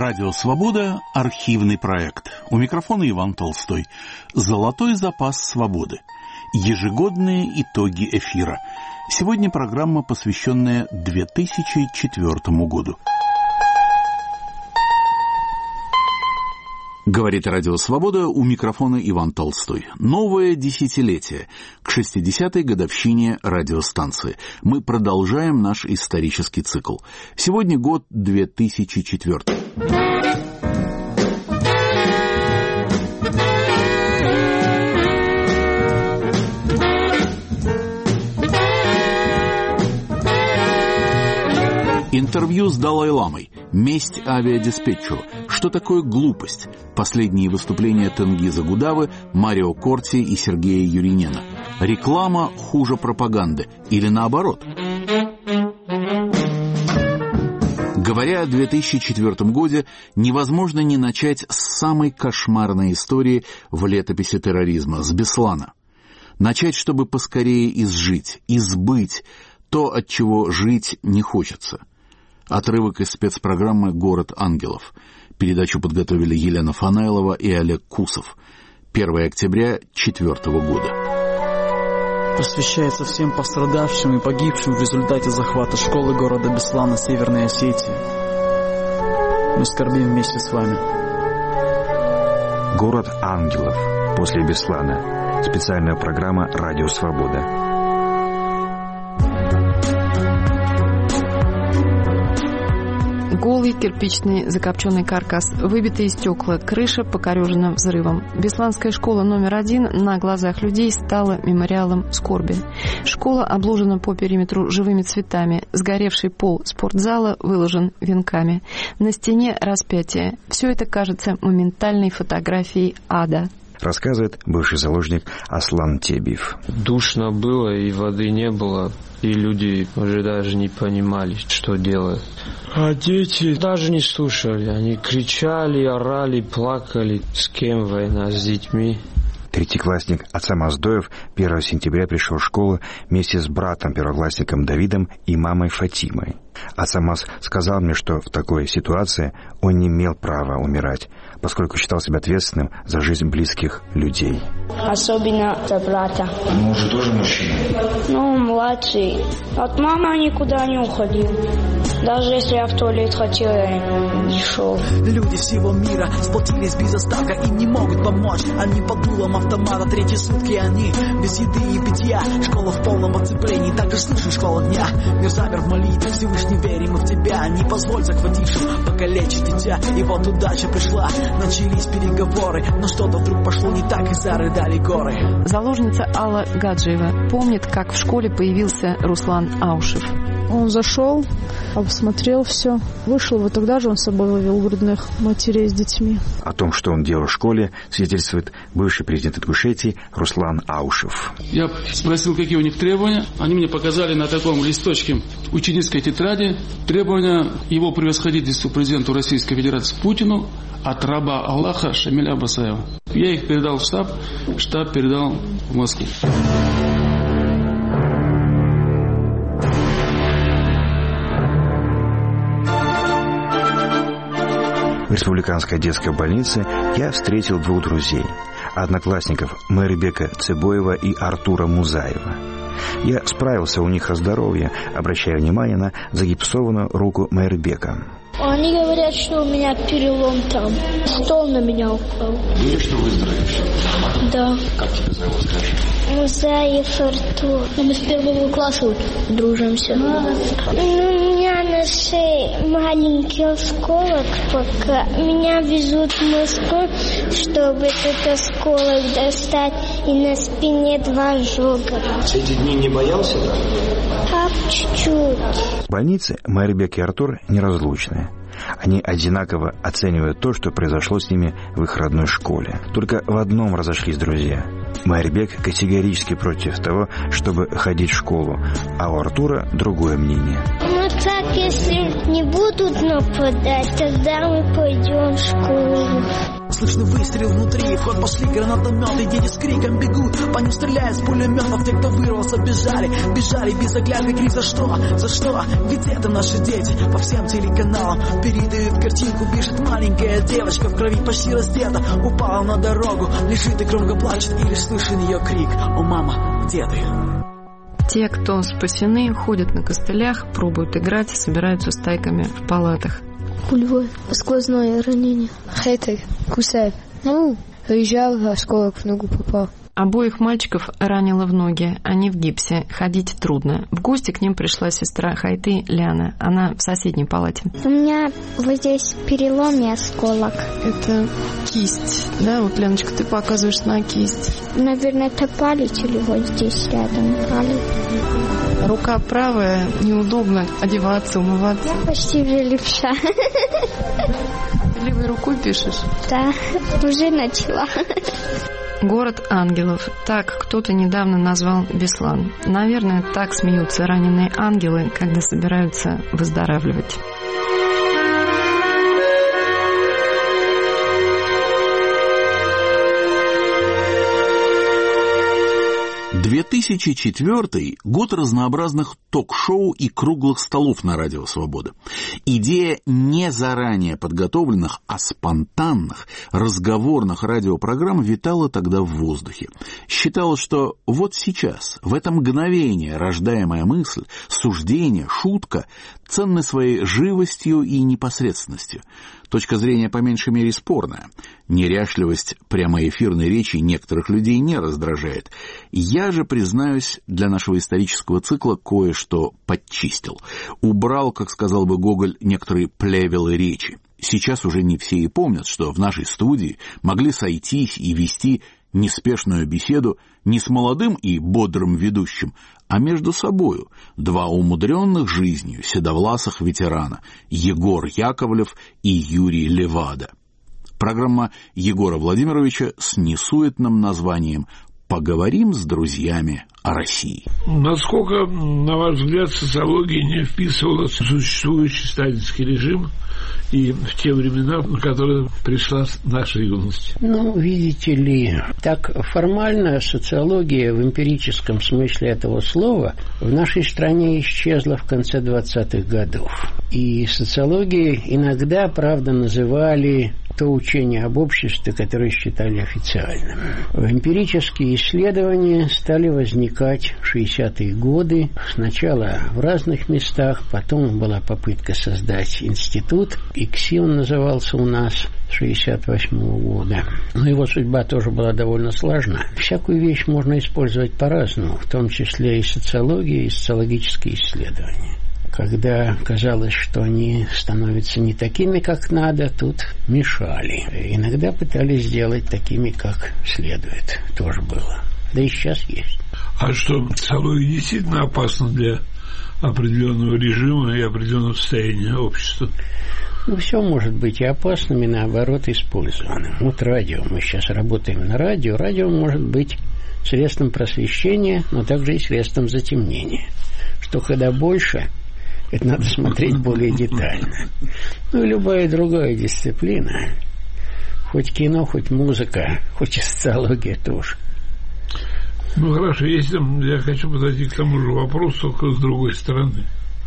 Радио «Свобода» – архивный проект. У микрофона Иван Толстой. «Золотой запас свободы». Ежегодные итоги эфира. Сегодня программа, посвященная 2004 году. Говорит Радио «Свобода», у микрофона Иван Толстой. Новое десятилетие к 60-й годовщине радиостанции. Мы продолжаем наш исторический цикл. Сегодня год 2004. Интервью с Далай-ламой. Месть авиадиспетчеру. Что такое глупость? Последние выступления Тенгиза Гудавы, Марио Корти и Сергея Юринена. Реклама хуже пропаганды. Или наоборот? Говоря о 2004 году, невозможно не начать с самой кошмарной истории в летописи терроризма, с Беслана. Начать, чтобы поскорее изжить, избыть то, от чего жить не хочется. Отрывок из спецпрограммы «Город ангелов». Передачу подготовили Елена Фанайлова и Олег Кусов. 1 октября 2004 года. Посвящается всем пострадавшим и погибшим в результате захвата школы города Беслана Северной Осетии. Мы скорбим вместе с вами. «Город ангелов» после Беслана. Специальная программа «Радио Свобода». Голый кирпичный закопченный каркас, выбитые стекла, крыша покорежена взрывом. Бесланская школа номер 1 на глазах людей стала мемориалом скорби. Школа обложена по периметру живыми цветами. Сгоревший пол спортзала выложен венками. На стене распятие. Все это кажется моментальной фотографией ада. Рассказывает бывший заложник Аслан Тебиев. Душно было, и воды не было, и люди уже даже не понимали, что делать. А дети даже не слушали. Они кричали, орали, плакали. С кем война? С детьми. Третьеклассник Ацамаз Доев 1 сентября пришел в школу вместе с братом-первоклассником Давидом и мамой Фатимой. Ацамаз сказал мне, что в такой ситуации он не имел права умирать, поскольку считал себя ответственным за жизнь близких людей. Особенно за брата. Он уже тоже мужчина? Ну, младший. От мамы никуда не уходил. Даже если я в туалет хотел, я не шел. Люди всего мира сплотились без остатка и не могут помочь. Они под дулом автомата, третьи сутки они без еды и питья. Школа в полном оцеплении, так же слышишь школа дня. Мир замер в молитве, Всевышний, верим мы в тебя. Не позволь захватившим покалечить дитя. И вот удача пришла, начались переговоры, но что-то вдруг пошло не так, и зарыдали горы. Заложница Алла Гаджиева помнит, как в школе появился Руслан Аушев. Он зашел, обсмотрел все, вышел, вот тогда же он с собой вывел грудных матерей с детьми. О том, что он делал в школе, свидетельствует бывший президент Ингушетии Руслан Аушев. Я спросил, какие у них требования. Они мне показали на таком листочке ученической тетради требования его превосходительству президенту Российской Федерации Путину от раба Аллаха Шамиля Абасаева. Я их передал в штаб передал в Москву. В республиканской детской больнице я встретил двух друзей, одноклассников Майрбека Цыбоева и Артура Музаева. Я справился у них о здоровье, обращая внимание на загипсованную руку Майрбека. Они говорят, что у меня перелом там. Стол на меня упал. Видишь, что выздоровеешь? Да. Как тебя зовут, скажи? Музаев Артур. Мы с 1 класса дружимся. У меня на шее маленький осколок пока. Меня везут в Москву, чтобы этот осколок достать. И на спине 2 ожога. Все эти дни не боялся, да? Так, чуть-чуть. В больнице Майрбек и Артур неразлучны. Они одинаково оценивают то, что произошло с ними в их родной школе. Только в одном разошлись друзья. Майрбек категорически против того, чтобы ходить в школу, а у Артура другое мнение. Ну так, если не будут нападать, тогда мы пойдем в школу. слышны выстрел внутри. В ход пошли гранатометы, дети с криком бегут. По ним стреляют с пулеметов. Те, кто вырвался, бежали без оглядки. Крик: за что? За что? Ведь это наши дети. По всем телеканалам передают картинку. Бежит маленькая девочка, в крови почти раздета. Упала на дорогу, лежит и громко плачет. И лишь слышен ее крик: о, мама, где ты? Те, кто спасены, ходят на костылях, пробуют играть, собираются стайками в палатах. Пулевое сквозное ранение. Хейтер, кусает. Уезжал, осколок в ногу попал. Обоих мальчиков ранило в ноги, они в гипсе, ходить трудно. В гости к ним пришла сестра Хайты Ляна, она в соседней палате. У меня вот здесь перелом и осколок. Это кисть, да? Вот, Леночка, ты показываешь на кисть. Наверное, это палец или вот здесь рядом палец. Рука правая, неудобно одеваться, умываться. Я почти уже левша. Левой рукой пишешь? Да, уже начала. Город ангелов. Так кто-то недавно назвал Беслан. Наверное, так смеются раненые ангелы, когда собираются выздоравливать. 2004 – год разнообразных ток-шоу и круглых столов на Радио Свобода. Идея не заранее подготовленных, а спонтанных разговорных радиопрограмм витала тогда в воздухе. Считалось, что вот сейчас, в это мгновение, рождаемая мысль, суждение, шутка ценны своей живостью и непосредственностью. Точка зрения по меньшей мере спорная. Неряшливость прямоэфирной речи некоторых людей не раздражает. Я же, признаюсь, для нашего исторического цикла кое-что подчистил. Убрал, как сказал бы Гоголь, некоторые плевелы речи. Сейчас уже не все и помнят, что в нашей студии могли сойтись и вести неспешную беседу не с молодым и бодрым ведущим, а между собою два умудренных жизнью седовласых ветерана Егор Яковлев и Юрий Левада. Программа Егора Владимировича с несуетным названием «Поговорим с друзьями о России». Насколько, на ваш взгляд, социология не вписывалась в существующий сталинский режим и в те времена, в которые пришла наша юность? Ну, видите ли, так формально социология в эмпирическом смысле этого слова в нашей стране исчезла в конце 20-х годов. И социологией иногда, правда, называли то учение об обществе, которое считали официальным. Эмпирические исследования стали возникать в 60-е годы. Сначала в разных местах, потом была попытка создать институт. ИКСИ он назывался у нас с 68-го года. Но его судьба тоже была довольно сложна. Всякую вещь можно использовать по-разному, в том числе и социология, и социологические исследования. Когда казалось, что они становятся не такими, как надо, тут мешали. Иногда пытались сделать такими, как следует. Тоже было. Да и сейчас есть. А что, социология действительно опасна для определенного режима и определенного состояния общества? Ну, все может быть и опасным, и наоборот использованным. Вот радио. Мы сейчас работаем на радио. Радио может быть средством просвещения, но также и средством затемнения. Что когда больше, это надо смотреть более детально. Ну и любая другая дисциплина, хоть кино, хоть музыка, хоть и социология тоже. Ну хорошо, если я хочу подойти к тому же вопросу, только с другой стороны.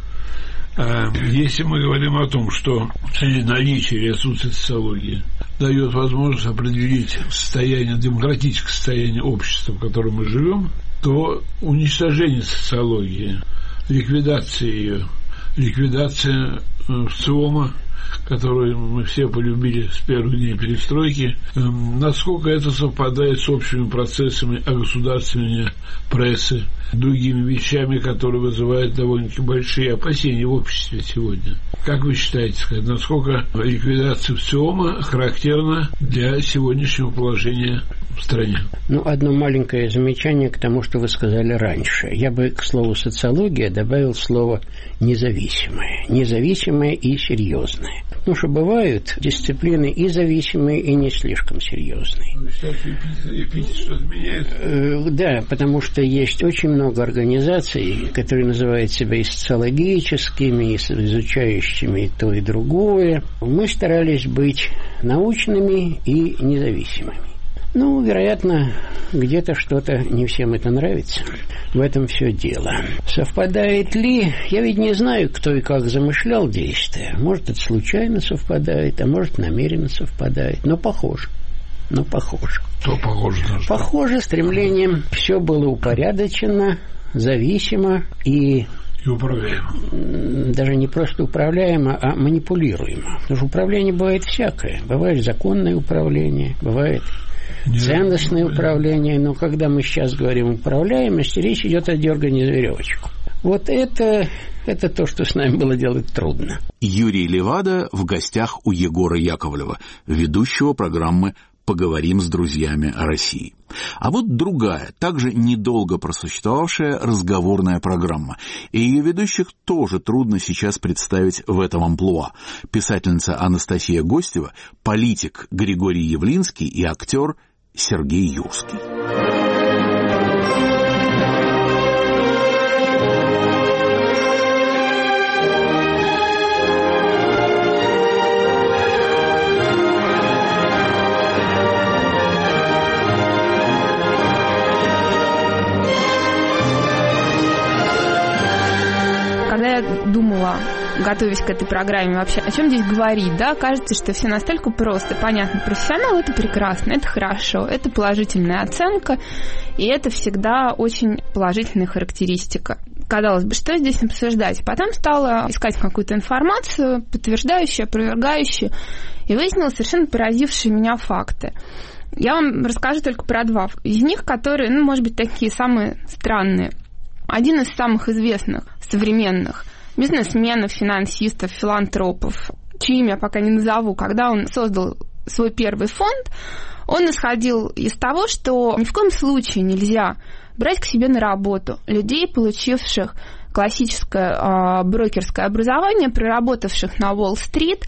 Если мы говорим о том, что наличие или отсутствие социологии дает возможность определить состояние, демократическое состояние общества, в котором мы живем, то уничтожение социологии, ликвидация ее, ликвидация ВЦИОМа, которую мы все полюбили с первых дней перестройки, насколько это совпадает с общими процессами огосударствления прессы, другими вещами, которые вызывают довольно-таки большие опасения в обществе сегодня. Как вы считаете, насколько ликвидация ВЦИОМа характерна для сегодняшнего положения в стране? Ну, одно маленькое замечание к тому, что вы сказали раньше. Я бы к слову социология добавил слово независимое. Независимое и серьезное. серьезные. Потому что бывают дисциплины и зависимые, и не слишком серьезные. Эпитет что-то меняет? Да, потому что есть очень много организаций, которые называют себя и социологическими, и изучающими и то, и другое. Мы старались быть научными и независимыми. Ну, вероятно, где-то что-то не всем это нравится. В этом все дело. Совпадает ли? Я ведь не знаю, кто и как замышлял действия. Может, это случайно совпадает, а может, намеренно совпадает. Но похоже. Что похоже на что? Похоже, стремлением все было упорядочено, зависимо и управляемо. Даже не просто управляемо, а манипулируемо. Потому что управление бывает всякое. Бывает законное управление, бывает ценностное управление. Но когда мы сейчас говорим управляемости, речь идет о дергании за веревочку. Вот это то, что с нами было делать трудно. Юрий Левада в гостях у Егора Яковлева, ведущего программы «Поговорим с друзьями о России». А вот другая, также недолго просуществовавшая разговорная программа. И ее ведущих тоже трудно сейчас представить в этом амплуа. Писательница Анастасия Гостева, политик Григорий Явлинский и актер Сергей Юрский. Когда я думала, готовясь к этой программе, вообще, о чем здесь говорить, да, кажется, что все настолько просто, понятно. Профессионал — это прекрасно, это хорошо, это положительная оценка, и это всегда очень положительная характеристика. Казалось бы, что здесь обсуждать? Потом стала искать какую-то информацию, подтверждающую, опровергающую, и выяснила совершенно поразившие меня факты. Я вам расскажу только про два из них, которые, может быть, такие самые странные. Один из самых известных современных бизнесменов, финансистов, филантропов, чье имя я пока не назову, когда он создал свой первый фонд, он исходил из того, что ни в коем случае нельзя брать к себе на работу людей, получивших классическое брокерское образование, проработавших на Уолл-стрит,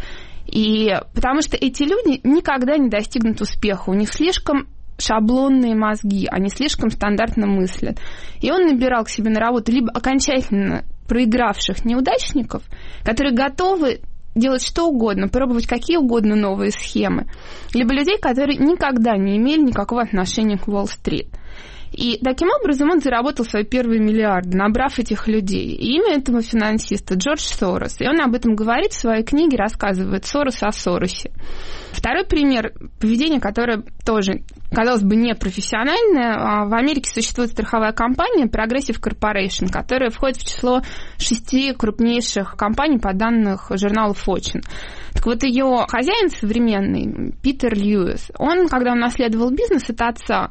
и потому что эти люди никогда не достигнут успеха, у них слишком шаблонные мозги, они слишком стандартно мыслят. И он набирал к себе на работу либо окончательно проигравших неудачников, которые готовы делать что угодно, пробовать какие угодно новые схемы, либо людей, которые никогда не имели никакого отношения к Уолл-стрит. И таким образом он заработал свои первые миллиарды, набрав этих людей. И имя этого финансиста Джордж Сорос. И он об этом говорит в своей книге, рассказывает «Сорос о Соросе». Второй пример поведения, которое тоже, казалось бы, непрофессиональное. В Америке существует страховая компания Progressive Corporation, которая входит в число 6 крупнейших компаний по данным журнала Fortune. Так вот, ее хозяин современный, Питер Льюис, он, когда он наследовал бизнес от отца,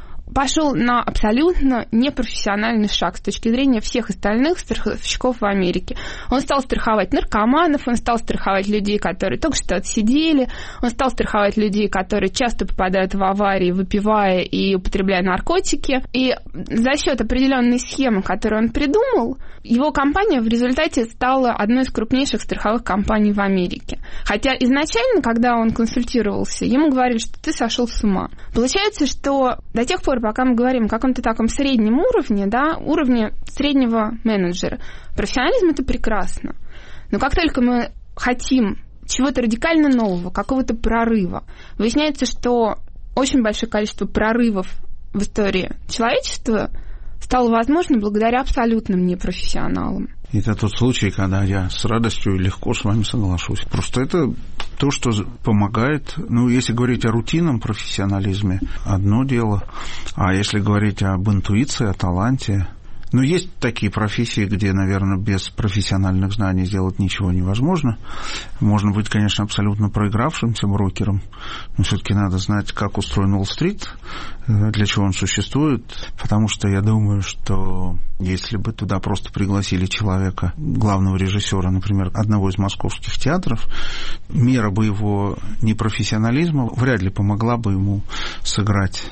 пошел на абсолютно непрофессиональный шаг с точки зрения всех остальных страховщиков в Америке. Он стал страховать наркоманов, он стал страховать людей, которые только что отсидели, он стал страховать людей, которые часто попадают в аварии, выпивая и употребляя наркотики. И за счет определенной схемы, которую он придумал, его компания в результате стала одной из крупнейших страховых компаний в Америке. Хотя изначально, когда он консультировался, ему говорили, что ты сошел с ума. Получается, что до тех пор, пока мы говорим о каком-то таком среднем уровне, да, уровне среднего менеджера, профессионализм — это прекрасно. Но как только мы хотим чего-то радикально нового, какого-то прорыва, выясняется, что очень большое количество прорывов в истории человечества стало возможно благодаря абсолютным непрофессионалам. Это тот случай, когда я с радостью и легко с вами соглашусь. Просто это то, что помогает. Если говорить о рутинном профессионализме, одно дело. А если говорить об интуиции, о таланте... есть такие профессии, где, наверное, без профессиональных знаний сделать ничего невозможно. Можно быть, конечно, абсолютно проигравшимся брокером, но все-таки надо знать, как устроен Уолл-стрит, для чего он существует, потому что я думаю, что если бы туда просто пригласили человека, главного режиссера, например, одного из московских театров, мера бы его непрофессионализма вряд ли помогла бы ему сыграть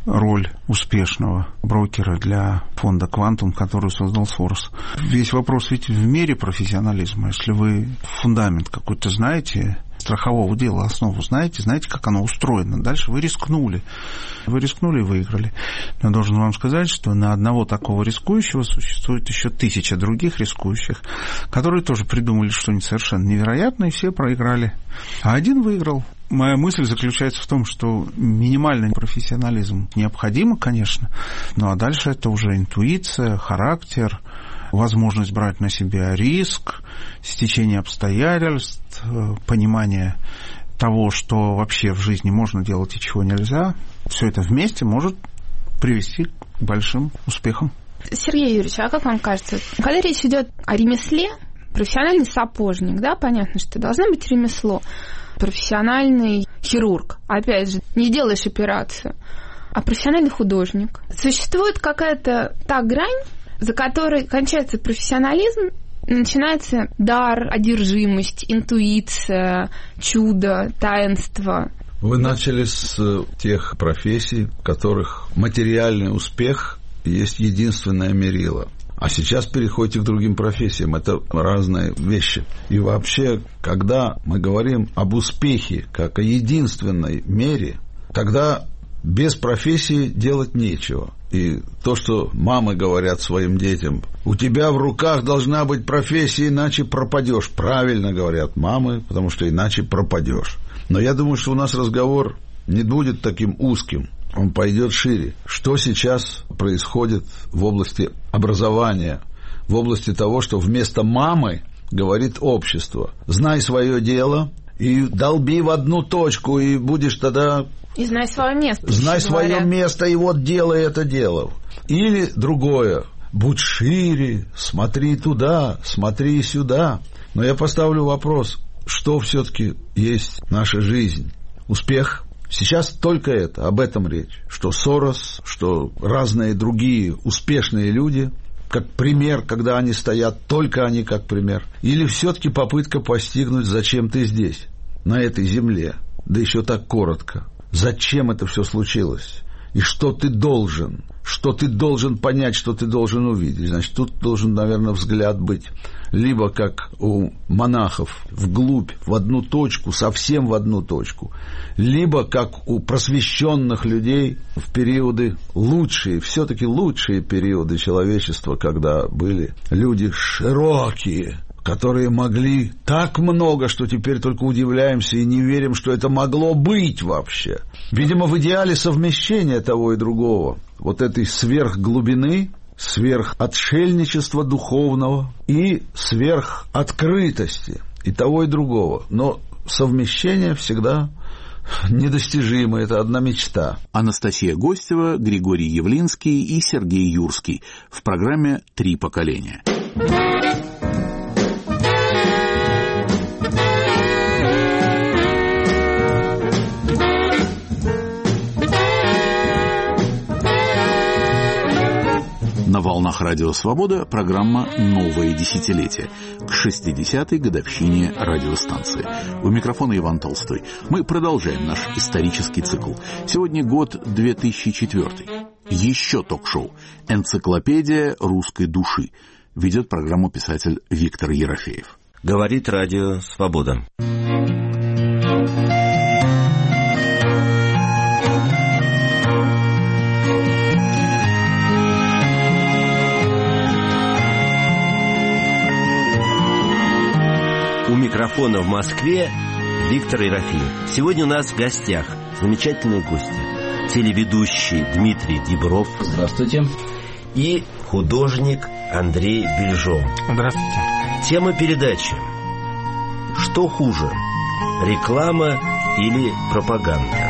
роль успешного брокера для фонда «Квантум», который создал Сорос. Весь вопрос ведь в мере профессионализма. Если вы фундамент какой-то знаете, страхового дела, основу знаете, как оно устроено. Дальше вы рискнули. Вы рискнули и выиграли. Но должен вам сказать, что на одного такого рискующего существует еще 1000 других рискующих, которые тоже придумали что-нибудь совершенно невероятное, и все проиграли. А один выиграл. Моя мысль заключается в том, что минимальный профессионализм необходим, конечно, ну а дальше это уже интуиция, характер, возможность брать на себя риск, стечение обстоятельств, понимание того, что вообще в жизни можно делать и чего нельзя. Все это вместе может привести к большим успехам. Сергей Юрьевич, а как вам кажется, когда речь идет о ремесле, профессиональный сапожник, да, понятно, что должно быть ремесло, профессиональный хирург, опять же, не делаешь операцию, а профессиональный художник. Существует какая-то та грань, за которой кончается профессионализм, начинается дар, одержимость, интуиция, чудо, таинство. Вы начали с тех профессий, в которых материальный успех есть единственное мерило. А сейчас переходите к другим профессиям. Это разные вещи. И вообще, когда мы говорим об успехе как о единственной мере, тогда без профессии делать нечего. И то, что мамы говорят своим детям: у тебя в руках должна быть профессия, иначе пропадешь. Правильно говорят мамы, потому что иначе пропадешь. Но я думаю, что у нас разговор не будет таким узким. Он пойдет шире. Что сейчас происходит в области образования, в области того, что вместо мамы говорит общество: знай свое дело и долби в одну точку, и будешь тогда... И знай свое место. Знай свое место, и вот делай это дело. Или другое: будь шире, смотри туда, смотри сюда. Но я поставлю вопрос: что все-таки есть наша жизнь? Успех? Сейчас только это, об этом речь. Что Сорос, что разные другие успешные люди, как пример, когда они стоят, только они как пример. Или все-таки попытка постигнуть, зачем ты здесь, на этой земле, да еще так коротко. Зачем это все случилось? И что ты должен понять, что ты должен увидеть. Значит, тут должен, наверное, взгляд быть либо как у монахов вглубь, в одну точку, совсем в одну точку, либо как у просвещенных людей в периоды лучшие, все-таки лучшие периоды человечества, когда были люди широкие, которые могли так много, что теперь только удивляемся и не верим, что это могло быть вообще. Видимо, в идеале совмещения того и другого, вот этой сверхглубины, сверхотшельничества духовного и сверхоткрытости, и того и другого. Но совмещение всегда недостижимо, это одна мечта. Анастасия Гостева, Григорий Явлинский и Сергей Юрский в программе «Три поколения». На волнах Радио Свобода программа «Новое десятилетие» к 60-й годовщине радиостанции. У микрофона Иван Толстой. Мы продолжаем наш исторический цикл. Сегодня год 2004. Еще ток-шоу «Энциклопедия русской души». Ведет программу писатель Виктор Ерофеев. Говорит Радио Свобода. У микрофона в Москве Виктор Ерофеев. Сегодня у нас в гостях замечательные гости. Телеведущий Дмитрий Дибров. Здравствуйте. И художник Андрей Бельжо. Здравствуйте. Тема передачи: что хуже, реклама или пропаганда?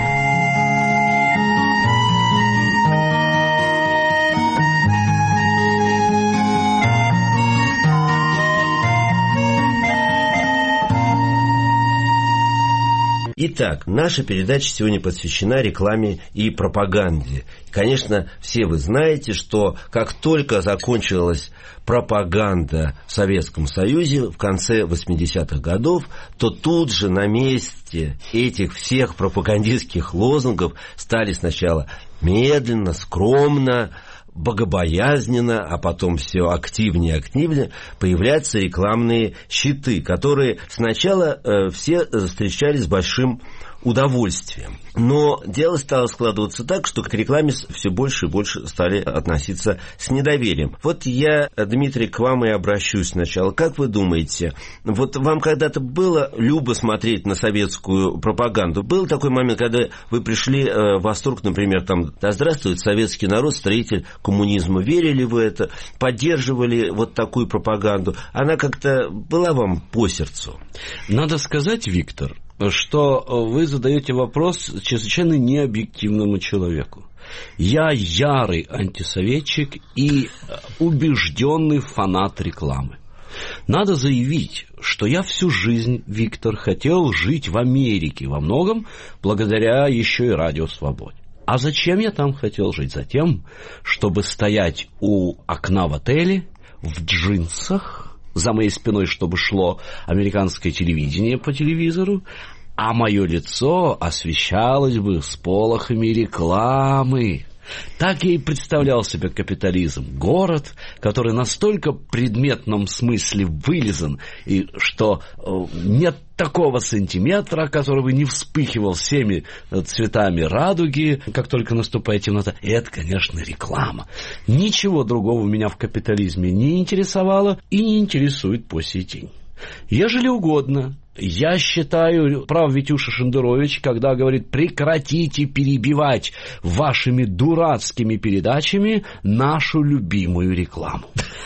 Итак, наша передача сегодня посвящена рекламе и пропаганде. Конечно, все вы знаете, что как только закончилась пропаганда в Советском Союзе в конце 80-х годов, то тут же на месте этих всех пропагандистских лозунгов стали сначала медленно, скромно, богобоязненно, а потом все активнее и активнее появляются рекламные щиты, которые сначала все встречались с большим удовольствием. Но дело стало складываться так, что к рекламе все больше и больше стали относиться с недоверием. Вот я, Дмитрий, к вам и обращусь сначала. Как вы думаете, вот вам когда-то было любо смотреть на советскую пропаганду? Был такой момент, когда вы пришли в восторг, например, там, да здравствует советский народ, строитель коммунизма. Верили вы это? Поддерживали вот такую пропаганду? Она как-то была вам по сердцу? Надо сказать, Виктор, что вы задаете вопрос чрезвычайно необъективному человеку. Я ярый антисоветчик и убежденный фанат рекламы. Надо заявить, что я всю жизнь, Виктор, хотел жить в Америке, во многом благодаря еще и Радио Свободе. А зачем я там хотел жить? Затем, чтобы стоять у окна в отеле в джинсах, за моей спиной, чтобы шло американское телевидение по телевизору, а мое лицо освещалось бы всполохами рекламы. Так я и представлял себе капитализм. Город, который настолько в предметном смысле вылизан, и что нет такого сантиметра, который бы не вспыхивал всеми цветами радуги, как только наступает темнота. И это, конечно, реклама. Ничего другого меня в капитализме не интересовало и не интересует по сей день. Ежели угодно, я считаю, прав Витюша Шендерович, когда говорит: прекратите перебивать вашими дурацкими передачами нашу любимую рекламу.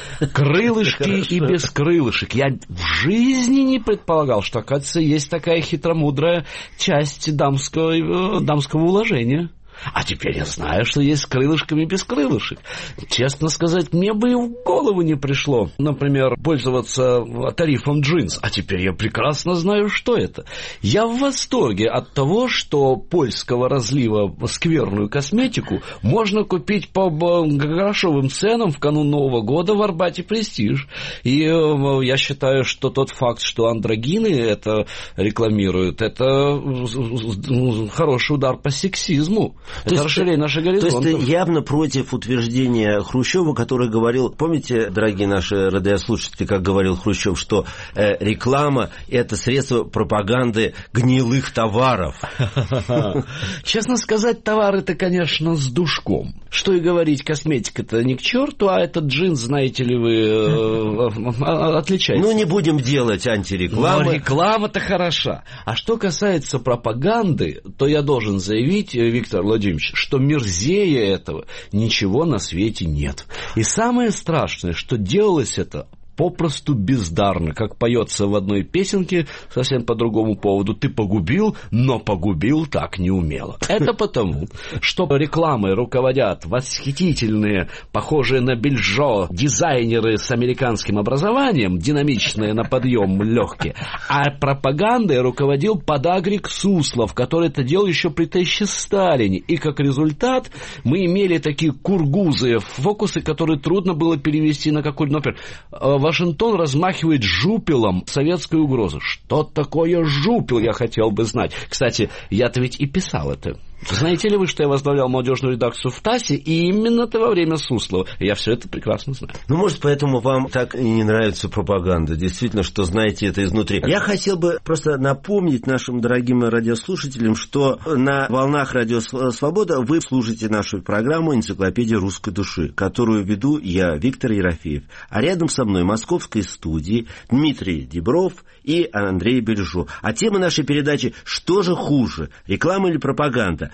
Крылышки и без крылышек. Я в жизни не предполагал, что, оказывается, есть такая хитромудрая часть дамского уложения. А теперь я знаю, что есть с крылышками и без крылышек. Честно сказать, мне бы и в голову не пришло, например, пользоваться тарифом джинс. А теперь я прекрасно знаю, что это. Я в восторге от того, что польского разлива скверную косметику можно купить по грошовым ценам в канун Нового года в Арбате Престиж. И я считаю, что тот факт, что андрогины это рекламируют, это хороший удар по сексизму. Это расширение наших горизонтов. То есть ты явно против утверждения Хрущева, который говорил, помните, дорогие наши радиослушатели, как говорил Хрущев, что реклама – это средство пропаганды гнилых товаров. Честно сказать, товары-то, конечно, с душком. Что и говорить, косметика-то не к черту, а этот джинс, знаете ли вы, отличается. Ну, не будем делать антирекламу. Но реклама-то хороша. А что касается пропаганды, то я должен заявить, Виктор Владимирович, что мерзее этого ничего на свете нет. И самое страшное, что делалось это попросту бездарно, как поется в одной песенке совсем по другому поводу: ты погубил, но погубил так неумело. Это потому, что рекламой руководят восхитительные, похожие на Бельжо, дизайнеры с американским образованием, динамичные на подъем, легкие, а пропагандой руководил подагрик Суслов, который это делал еще при товарище Сталине. И как результат мы имели такие кургузые фокусы, которые трудно было перевести на какой-то, например, Вашингтон размахивает жупелом советской угрозы. Что такое жупел, я хотел бы знать. Кстати, я-то ведь и писал это. Знаете ли вы, что я возглавлял молодежную редакцию в ТАССе, и именно-то во время Суслова? Я все это прекрасно знаю. Ну, может, поэтому вам так и не нравится пропаганда. Действительно, что знаете это изнутри. Я хотел бы просто напомнить нашим дорогим радиослушателям, что на волнах Радио Свобода вы слушаете нашу программу «Энциклопедия русской души», которую веду я, Виктор Ерофеев. А рядом со мной в московской студии Дмитрий Дибров и Андрей Бельжо. А тема нашей передачи «Что же хуже, реклама или пропаганда?».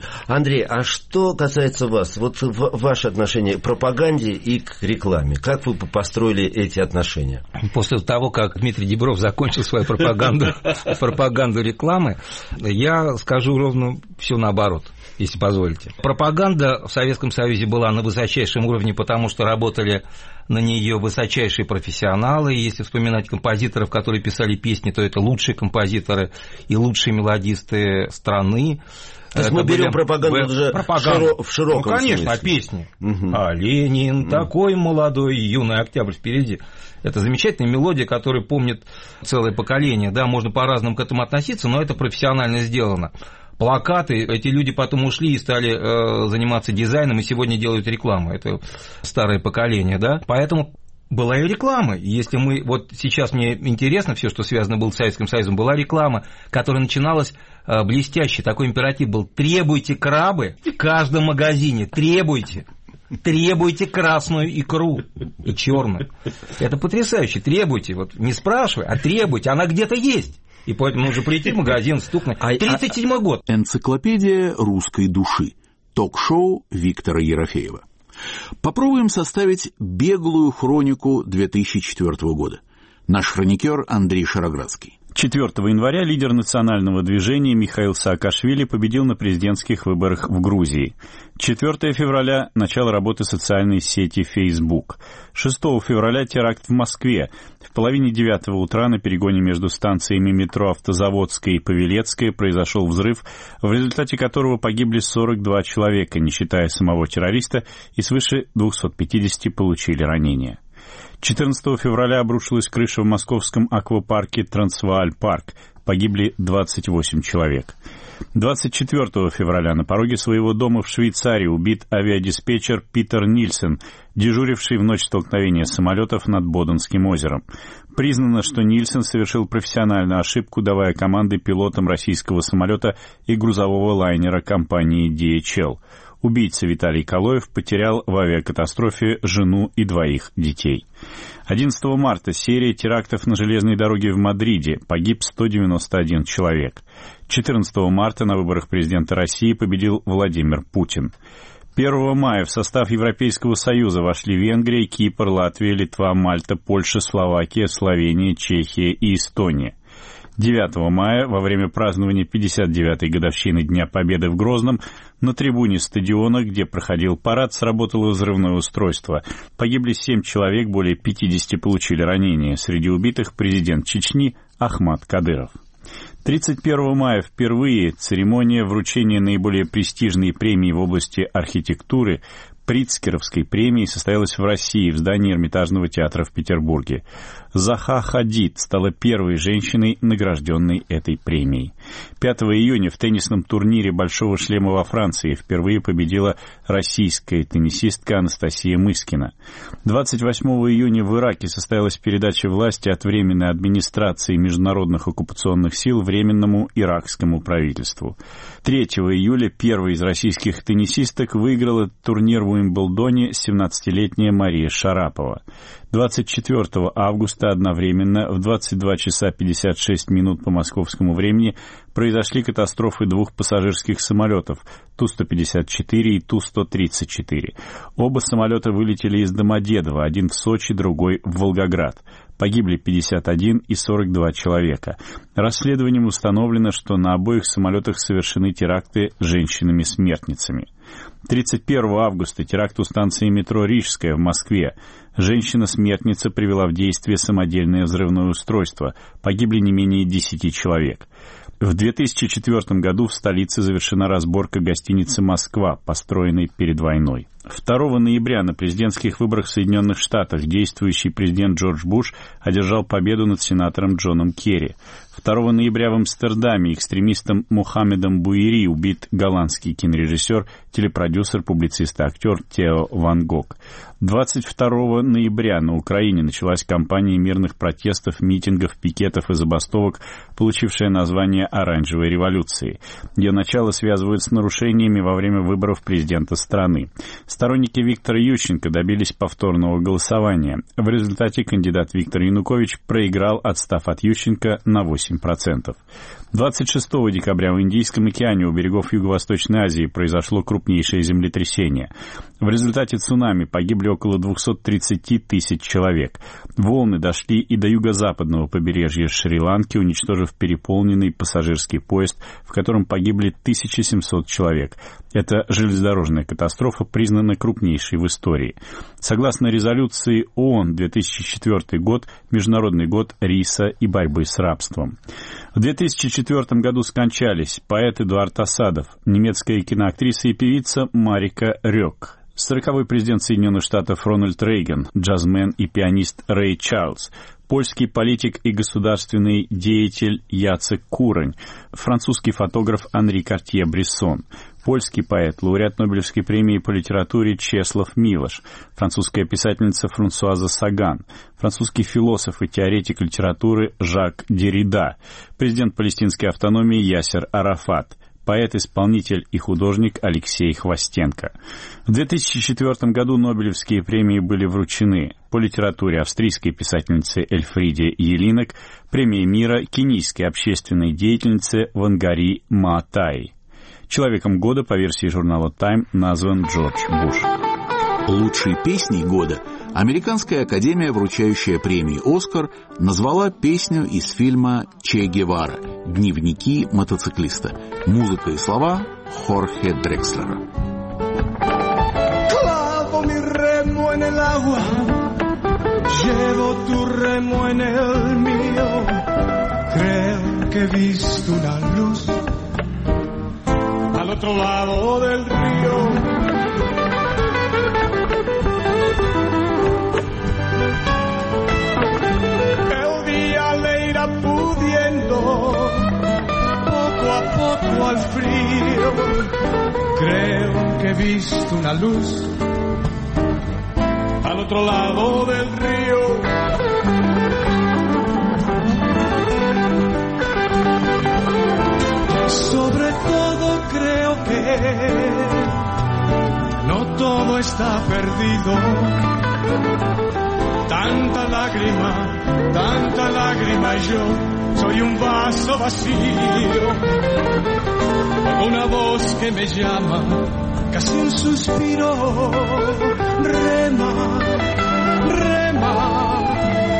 Андрей, а что касается вас, вот ваше отношение к пропаганде и к рекламе, как вы построили эти отношения? После того, как Дмитрий Дибров закончил свою пропаганду рекламы, я скажу ровно все наоборот, если позволите. Пропаганда в Советском Союзе была на высочайшем уровне, потому что работали на нее высочайшие профессионалы. Если вспоминать композиторов, которые писали песни, то это лучшие композиторы и лучшие мелодисты страны. То есть мы берем пропаганду уже в широком смысле. Конечно, песни. А Ленин такой молодой, юный октябрь впереди. Это замечательная мелодия, которую помнит целое поколение. Да, можно по-разному к этому относиться, но это профессионально сделано. Плакаты, эти люди потом ушли и стали заниматься дизайном, и сегодня делают рекламу. Это старое поколение, да. Поэтому была и реклама. Если мы, вот сейчас мне интересно все, что связано было с Советским Союзом, была реклама, которая начиналась блестяще. Такой императив был: требуйте крабы в каждом магазине, требуйте красную икру и черную. Это потрясающе. Требуйте, вот не спрашивай, а требуйте, она где-то есть. И поэтому нужно прийти в магазин, стукнуть. 37-й год. Энциклопедия русской души. Ток-шоу Виктора Ерофеева. Попробуем составить беглую хронику 2004 года. Наш хроникер Андрей Шароградский. 4 января лидер национального движения Михаил Саакашвили победил на президентских выборах в Грузии. 4 февраля – начало работы социальной сети Facebook. 6 февраля – теракт в Москве. В половине 9 утра на перегоне между станциями метро Автозаводская и Павелецкая произошел взрыв, в результате которого погибли 42 человека, не считая самого террориста, и свыше 250 получили ранения. 14 февраля обрушилась крыша в московском аквапарке «Трансвааль-парк». Погибли 28 человек. 24 февраля на пороге своего дома в Швейцарии убит авиадиспетчер Питер Нильсен, дежуривший в ночь столкновения самолетов над Боденским озером. Признано, что Нильсен совершил профессиональную ошибку, давая команды пилотам российского самолета и грузового лайнера компании DHL. Убийца Виталий Калоев потерял в авиакатастрофе жену и 2 детей. 11 марта серия терактов на железной дороге в Мадриде. Погиб 191 человек. 14 марта на выборах президента России победил Владимир Путин. 1 мая в состав Европейского Союза вошли Венгрия, Кипр, Латвия, Литва, Мальта, Польша, Словакия, Словения, Чехия и Эстония. 9 мая, во время празднования 59-й годовщины Дня Победы в Грозном, на трибуне стадиона, где проходил парад, сработало взрывное устройство. Погибли 7 человек, более 50 получили ранения. Среди убитых президент Чечни Ахмад Кадыров. 31 мая впервые церемония вручения наиболее престижной премии в области архитектуры Прицкеровской премии состоялась в России в здании Эрмитажного театра в Петербурге. Заха Хадид стала первой женщиной, награжденной этой премией. 5 июня в теннисном турнире «Большого шлема» во Франции впервые победила российская теннисистка Анастасия Мыскина. 28 июня в Ираке состоялась передача власти от Временной администрации международных оккупационных сил Временному иракскому правительству. 3 июля первой из российских теннисисток выиграла турнир в Уимблдоне 17-летняя Мария Шарапова. 24 августа одновременно в 22 часа 56 минут по московскому времени произошли катастрофы 2 пассажирских самолетов Ту-154 и Ту-134. Оба самолета вылетели из Домодедово, один в Сочи, другой в Волгоград. Погибли 51 и 42 человека. Расследованием установлено, что на обоих самолетах совершены теракты женщинами-смертницами. 31 августа теракт у станции метро Рижская в Москве. Женщина-смертница привела в действие самодельное взрывное устройство. Погибли не менее 10 человек. В 2004 году в столице завершена разборка гостиницы «Москва», построенной перед войной. 2 ноября на президентских выборах в Соединенных Штатах действующий президент Джордж Буш одержал победу над сенатором Джоном Керри. 2 ноября в Амстердаме экстремистом Мухаммедом Буири убит голландский кинорежиссер, телепродюсер, публицист и актер Тео Ван Гог. 22 ноября на Украине началась кампания мирных протестов, митингов, пикетов и забастовок, получившая название оранжевой революции. Ее начало связывают с нарушениями во время выборов президента страны. Сторонники Виктора Ющенко добились повторного голосования. В результате кандидат Виктор Янукович проиграл, отстав от Ющенко на 8%. 26 декабря в Индийском океане у берегов Юго-Восточной Азии произошло крупнейшее землетрясение. В результате цунами погибли около 230 тысяч человек. Волны дошли и до юго-западного побережья Шри-Ланки, уничтожив переполненный пассажирский поезд, в котором погибли 1700 человек. Эта железнодорожная катастрофа признана крупнейшей в истории. Согласно резолюции ООН, 2004 год – Международный год риса и борьбы с рабством. В 2004 году скончались поэт Эдуард Асадов, немецкая киноактриса и певица Марика Рёк, 40-й президент Соединенных Штатов Рональд Рейган, джазмен и пианист Рэй Чарльз, польский политик и государственный деятель Яцек Курань, французский фотограф Анри Картье-Брессон, польский поэт, лауреат Нобелевской премии по литературе Чеслав Милош, французская писательница Франсуаза Саган, французский философ и теоретик литературы Жак Деррида, президент палестинской автономии Ясер Арафат, поэт-исполнитель и художник Алексей Хвостенко. В 2004 году Нобелевские премии были вручены по литературе австрийской писательнице Эльфриде Елинок, премия мира кенийской общественной деятельнице Вангари Maatai. Человеком года по версии журнала Time назван Джордж Буш. Лучшей песней года Американская академия, вручающая премии «Оскар», назвала песню из фильма «Че Гевара» «Дневники мотоциклиста». Музыка и слова Хорхе Дрекслера. Clavo mi remo en el agua, llevo tu remo en el mío, creo que he visto una luz al otro lado del río. Poco a poco al frío, creo que he visto una luz al otro lado del río. Sobre todo creo que no todo está perdido. Tanta lágrima y yo soy un vaso vacío, oigo una voz que me llama, casi un suspiro, rema, rema,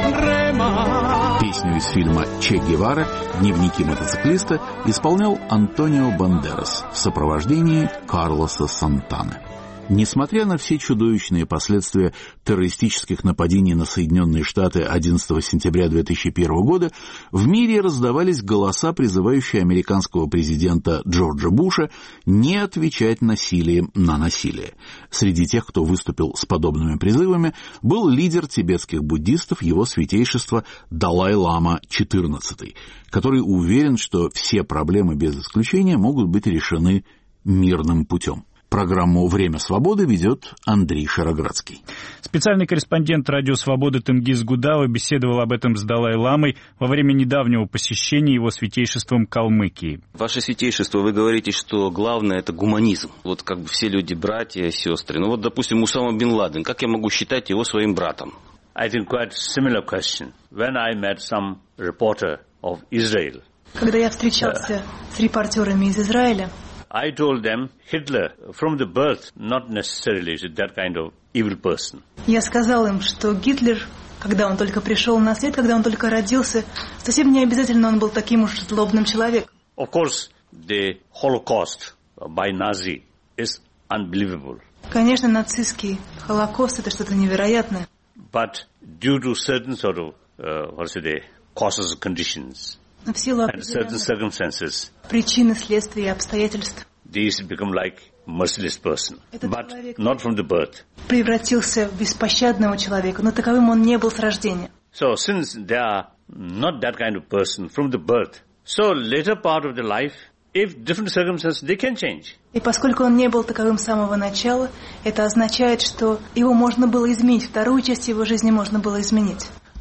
рема. Песню из фильма «Че Гевара. Дневники мотоциклиста» исполнял Антонио Бандерас в сопровождении Карлоса Сантаны. Несмотря на все чудовищные последствия террористических нападений на Соединенные Штаты 11 сентября 2001 года, в мире раздавались голоса, призывающие американского президента Джорджа Буша не отвечать насилием на насилие. Среди тех, кто выступил с подобными призывами, был лидер тибетских буддистов, его святейшество Далай-лама XIV, который уверен, что все проблемы без исключения могут быть решены мирным путем. Программу «Время свободы» ведет Андрей Шароградский. Специальный корреспондент «Радио Свободы» Тенгиз Гудава беседовал об этом с Далай-ламой во время недавнего посещения его святейшеством Калмыкии. Ваше святейшество, вы говорите, что главное – это гуманизм. Вот как бы все люди братья, сестры. Ну вот, допустим, Усама бен Ладен. Как я могу считать его своим братом? I think quite similar question. When I met some reporter of Israel. Когда я встречался с репортерами из Израиля, I told them Hitler from the birth not necessarily is that kind of evil person. Я сказал им, что Гитлер, когда он только пришел на свет, когда он только родился, совсем не обязательно он был таким уж злобным человеком. Of course, the Holocaust by Nazi is unbelievable. Конечно, нацистский Холокост – это что-то невероятное. But due to certain sort of, causes and conditions, но в силу circumstances, причины, следствия и обстоятельств, these become like merciless person, but not from the birth. Превратился в беспощадного человека, но таковым он не был с рождения. So since they are not that kind of person from the birth, so later part of the life, if different circumstances, they can change. И поскольку он не был таковым с самого начала, это означает, что его можно было изменить, вторую часть его жизни можно было изменить.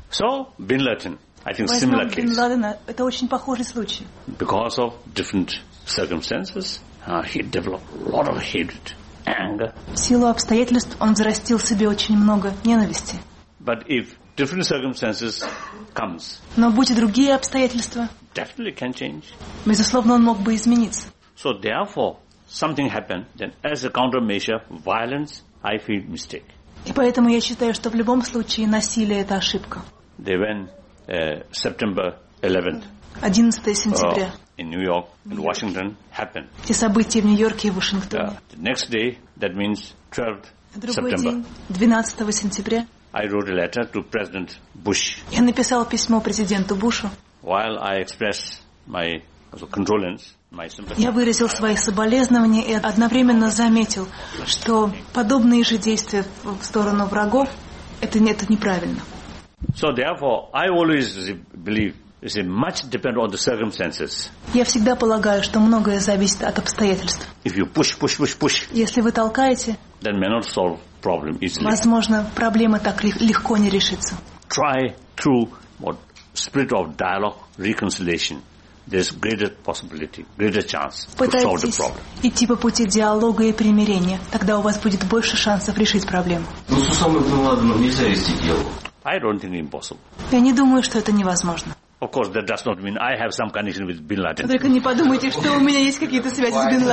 So, Bin Laden, I think Возьмем similar Бин case. Ладена, это очень похожий случай. Because of different circumstances, he developed a lot of hatred, anger. В силу обстоятельств он взрастил в себе очень много ненависти. But if different circumstances comes, Но будь и другие обстоятельства, definitely can change. безусловно, он мог бы измениться. So therefore, something happened, then as a countermeasure, violence, I feel mistake. И поэтому я считаю, что в любом случае насилие – это ошибка. They went September 11th. 11 сентября. In New York and Washington happened. Те события в Нью-Йорке и Вашингтоне. The next day, that means 12th Другой September, день, 12 сентября, I wrote a letter to President Bush. я написал письмо президенту Бушу. While I expressed my condolence, my sympathy, Я выразил свои соболезнования и одновременно заметил, что подобные же действия в сторону врагов – это неправильно. so therefore, I always believe it's much depend on the circumstances. Я всегда полагаю, что многое зависит от обстоятельств. If you push, Если вы толкаете, then may not solve problem easily. возможно, проблема так легко не решится. Try through what spirit of dialogue, reconciliation. There's greater possibility, greater chance to solve the Пытайтесь problem. идти по пути диалога и примирения. Тогда у вас будет больше шансов решить проблему. Ну, с Усамой бен Ладеном нельзя вести диалог. I don't think it's impossible. Я не думаю, что это невозможно. Of course, that does not mean I have some connection with Bin Laden. Только не подумайте, что у меня есть какие-то связи с Бин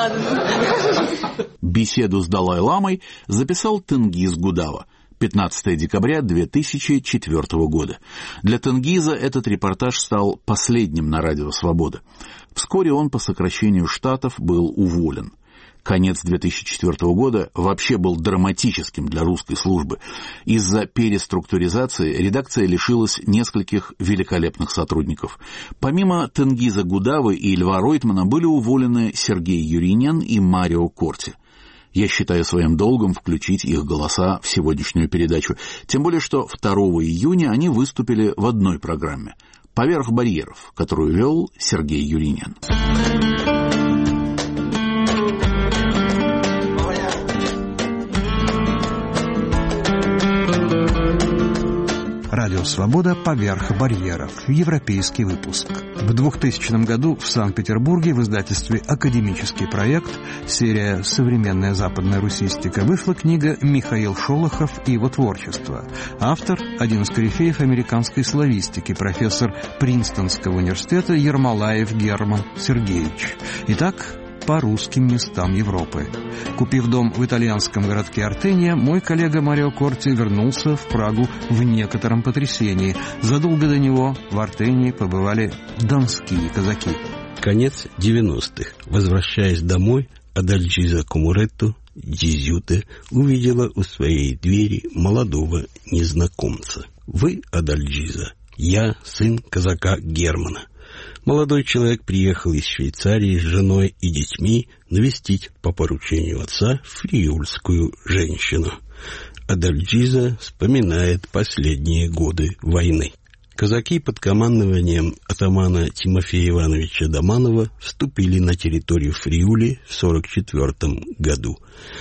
Ладеном. Беседу с Далай-ламой записал Тенгиз Гудава. 15 декабря 2004 года. Для Тенгиза этот репортаж стал последним на Радио Свобода. Вскоре он по сокращению штатов был уволен. Конец 2004 года вообще был драматическим для русской службы. Из-за переструктуризации редакция лишилась нескольких великолепных сотрудников. Помимо Тенгиза Гудавы и Льва Ройтмана были уволены Сергей Юринен и Марио Корти. Я считаю своим долгом включить их голоса в сегодняшнюю передачу. Тем более, что 2 июня они выступили в одной программе «Поверх барьеров», которую вел Сергей Юринен. Радио «Свобода. Поверх барьеров». Европейский выпуск. В 2000 году в Санкт-Петербурге в издательстве «Академический проект» серия «Современная западная русистика» вышла книга «Михаил Шолохов и его творчество». Автор – один из корифеев американской славистики, профессор Принстонского университета Ермолаев Герман Сергеевич. Итак, по русским местам Европы. Купив дом в итальянском городке Артения, мой коллега Марио Корти вернулся в Прагу в некотором потрясении. Задолго до него в Артении побывали донские казаки. Конец 90-х. Возвращаясь домой, Адальджиза Комуретту Дзизюте увидела у своей двери молодого незнакомца. «Вы, Адальджиза?» «Я сын казака Германа». Молодой человек приехал из Швейцарии с женой и детьми навестить по поручению отца фриульскую женщину. Адальджиза вспоминает последние годы войны. Казаки под командованием атамана Тимофея Ивановича Доманова вступили на территорию Фриули в 1944 году.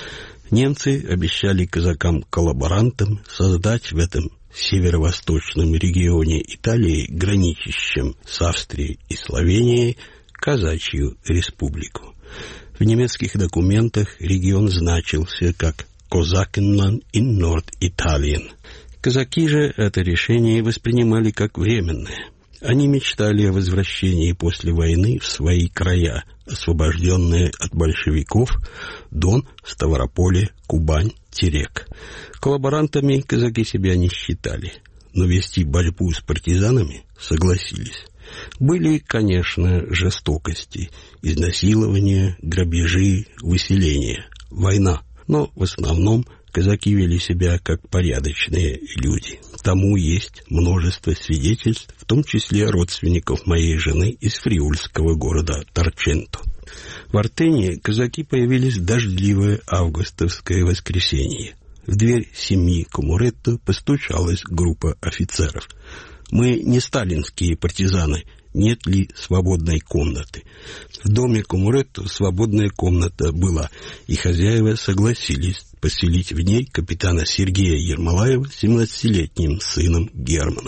Немцы обещали казакам-коллаборантам создать в этом северо-восточном регионе Италии, граничащем с Австрией и Словенией, казачью республику. В немецких документах регион значился как «Kosakenland in Nord-Italien». Казаки же это решение воспринимали как временное. Они мечтали о возвращении после войны в свои края, освобожденные от большевиков: Дон, Ставрополе, Кубань, Терек. Коллаборантами казаки себя не считали, но вести борьбу с партизанами согласились. Были, конечно, жестокости, изнасилования, грабежи, выселения, война, но в основном казаки вели себя как порядочные люди. Тому есть множество свидетельств, в том числе родственников моей жены из фриульского города Торченто. В Артении казаки появились в дождливое августовское воскресенье. В дверь семьи Комуретто постучалась группа офицеров. «Мы не сталинские партизаны. Нет ли свободной комнаты?» В доме Комуретто свободная комната была, и хозяева согласились поселить в ней капитана Сергея Ермолаева с 17-летним сыном Германом.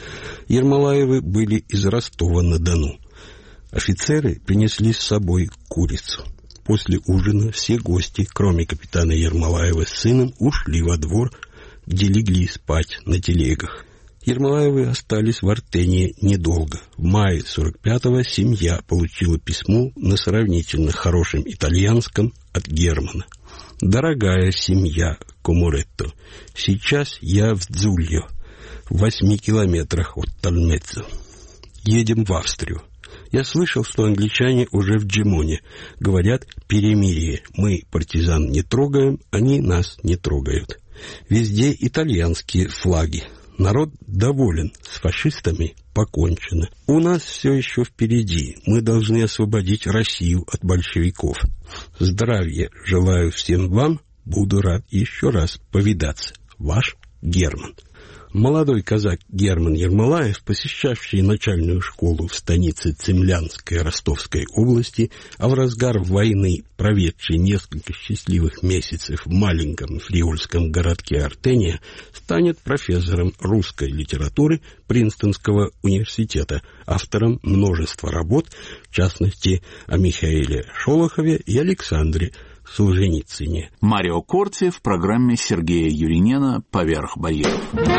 Ермолаевы были из Ростова-на-Дону. Офицеры принесли с собой курицу. После ужина все гости, кроме капитана Ермолаева с сыном, ушли во двор, где легли спать на телегах. Ермолаевы остались в Артении недолго. В мае 45-го семья получила письмо на сравнительно хорошем итальянском от Германа. «Дорогая семья Комуретто, сейчас я в Дзульо, в 8 километрах от Тальмеццо. Едем в Австрию. Я слышал, что англичане уже в Джимоне. Говорят, перемирие. Мы партизан не трогаем, они нас не трогают. Везде итальянские флаги. Народ доволен, с фашистами покончено. У нас все еще впереди. Мы должны освободить Россию от большевиков. Здравия желаю всем вам. Буду рад еще раз повидаться. Ваш Герман». Молодой казак Герман Ермолаев, посещавший начальную школу в станице Цемлянской Ростовской области, а в разгар войны проведший несколько счастливых месяцев в маленьком фриульском городке Артения, станет профессором русской литературы Принстонского университета, автором множества работ, в частности, о Михаиле Шолохове и Александре Солженицыне. Марио Корти в программе Сергея Юринена «Поверх барьеров».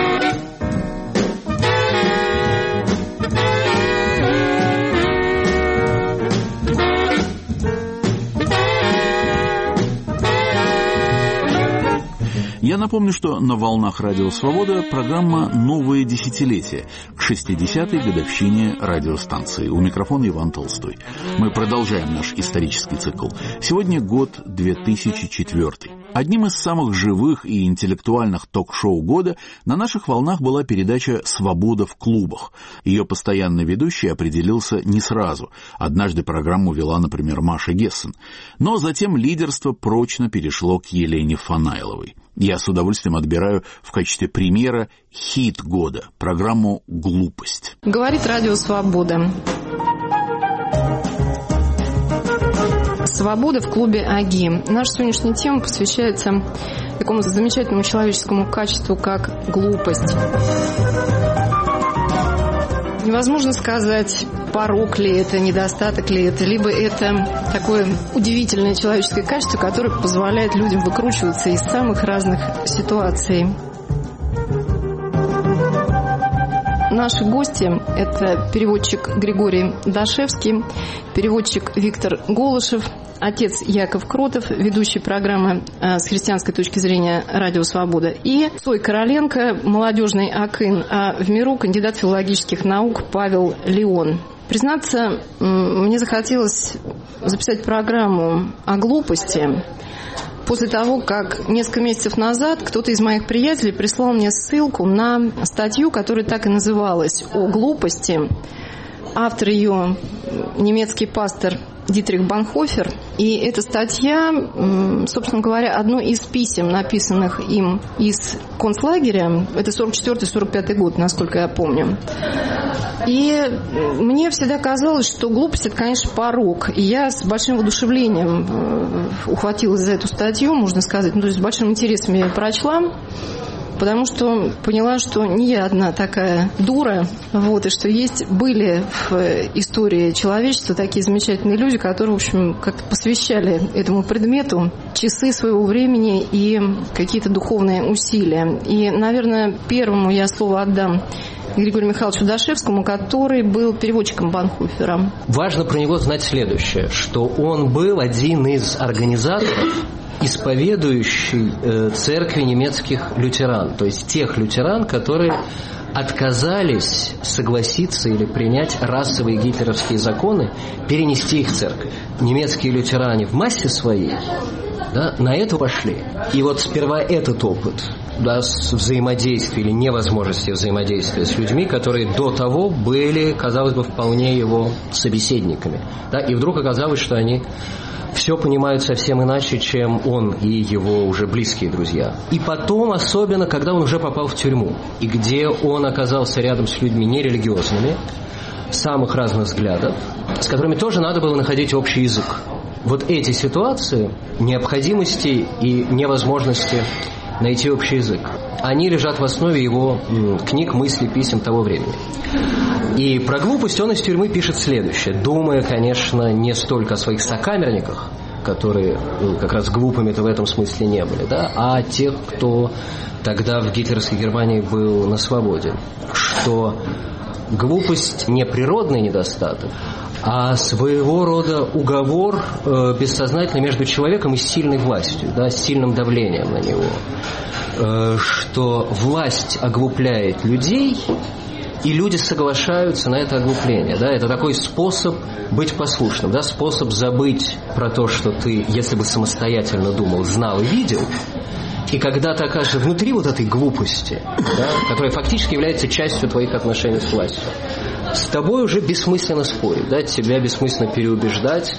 Я напомню, что на волнах Радио Свобода программа «Новые десятилетия» к 60-й годовщине радиостанции. У микрофона Иван Толстой. Мы продолжаем наш исторический цикл. Сегодня год 2004. Одним из самых живых и интеллектуальных ток-шоу года на наших волнах была передача «Свобода в клубах». Ее постоянный ведущий определился не сразу. Однажды программу вела, например, Маша Гессен. Но затем лидерство прочно перешло к Елене Фанайловой. Я с удовольствием отбираю в качестве примера хит года, программу «Глупость». Говорит Радио Свобода. «Свобода в клубе АГИ». Наша сегодняшняя тема посвящается такому замечательному человеческому качеству, как глупость. Невозможно сказать, порок ли это, недостаток ли это, либо это такое удивительное человеческое качество, которое позволяет людям выкручиваться из самых разных ситуаций. Наши гости – это переводчик Григорий Дашевский, переводчик Виктор Голышев, отец Яков Кротов, ведущий программы с христианской точки зрения «Радио Свобода», и Цой Короленко, молодежный акын, а в миру кандидат филологических наук Павел Леон. Признаться, мне захотелось записать программу о глупости после того, как несколько месяцев назад кто-то из моих приятелей прислал мне ссылку на статью, которая так и называлась «О глупости». Автор ее немецкий пастор Дитрих Банхофер. И эта статья, собственно говоря, одно из писем, написанных им из концлагеря. Это 44-45 год, насколько я помню. И мне всегда казалось, что глупость – это, конечно, порок. И я с большим воодушевлением ухватилась за эту статью, можно сказать. То есть с большим интересом я ее прочла. Потому что поняла, что не я одна такая дура, и что были в истории человечества такие замечательные люди, которые, в общем, как-то посвящали этому предмету часы своего времени и какие-то духовные усилия. И, наверное, первому я слово отдам Григорию Михайловичу Дашевскому, который был переводчиком Банхофера. Важно про него знать следующее, что он был один из организаторов исповедующий церкви немецких лютеран, то есть тех лютеран, которые отказались согласиться или принять расовые гитлеровские законы, перенести их в церковь. Немецкие лютеране в массе своей на это пошли. И вот сперва этот опыт с взаимодействия или невозможности взаимодействия с людьми, которые до того были, казалось бы, вполне его собеседниками. И вдруг оказалось, что они все понимают совсем иначе, чем он и его уже близкие друзья. И потом, особенно, когда он уже попал в тюрьму, и где он оказался рядом с людьми нерелигиозными, самых разных взглядов, с которыми тоже надо было находить общий язык. Вот эти ситуации необходимости и невозможности найти общий язык. Они лежат в основе его книг, мыслей, писем того времени. И про глупость он из тюрьмы пишет следующее, думая, конечно, не столько о своих сокамерниках, которые как раз глупыми-то в этом смысле не были, да, а о тех, кто тогда в гитлеровской Германии был на свободе, что глупость не природный недостаток, а своего рода уговор бессознательный между человеком и сильной властью, да, с сильным давлением на него, что власть оглупляет людей, и люди соглашаются на это оглупление. Да? Это такой способ быть послушным, да? Способ забыть про то, что ты, если бы самостоятельно думал, знал и видел. И когда ты окажешься внутри вот этой глупости, да, которая фактически является частью твоих отношений с властью, с тобой уже бессмысленно спорить, да, тебя бессмысленно переубеждать.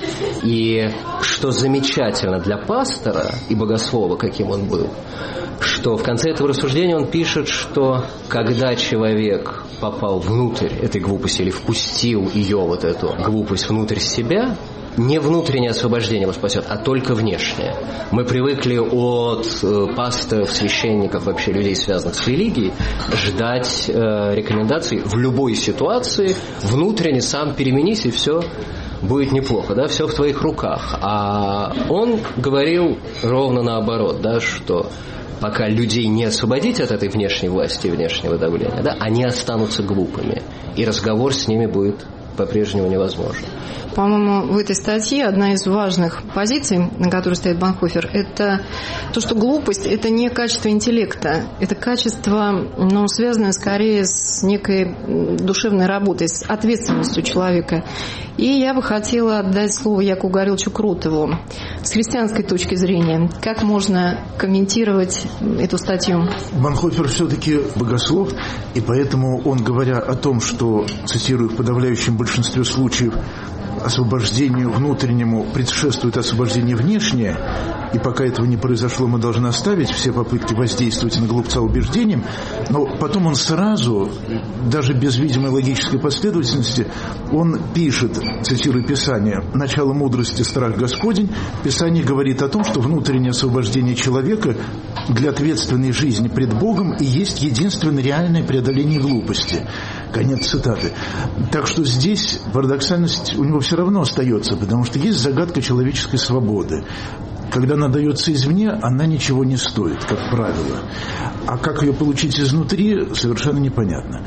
И что замечательно для пастора и богослова, каким он был, что в конце этого рассуждения он пишет, что когда человек попал внутрь этой глупости или впустил ее, вот эту глупость, внутрь себя, не внутреннее освобождение его спасет, а только внешнее. Мы привыкли от пасторов, священников, вообще людей, связанных с религией, ждать рекомендаций в любой ситуации, внутренне сам переменись, и все будет неплохо, да, все в твоих руках. А он говорил ровно наоборот, да, что пока людей не освободить от этой внешней власти и внешнего давления, да, они останутся глупыми, и разговор с ними будет по-прежнему невозможен. По-моему, в этой статье одна из важных позиций, на которой стоит Банхофер, это то, что глупость – это не качество интеллекта, это качество, связанное скорее с некой душевной работой, с ответственностью человека. И я бы хотела отдать слово Якову Гореловичу Кротову. С христианской точки зрения, как можно комментировать эту статью? Банхофер все-таки богослов, и поэтому он, говоря о том, что, цитирую, в подавляющем большинстве случаев освобождению внутреннему предшествует освобождение внешнее, и пока этого не произошло, мы должны оставить все попытки воздействовать на глупца убеждением, но потом он сразу, даже без видимой логической последовательности, он пишет, цитируя Писание, «Начало мудрости – страх Господень». Писание говорит о том, что внутреннее освобождение человека для ответственной жизни пред Богом и есть единственное реальное преодоление глупости. Конец цитаты. Так что здесь парадоксальность у него все равно остается, потому что есть загадка человеческой свободы. Когда она дается извне, она ничего не стоит, как правило. А как ее получить изнутри, совершенно непонятно.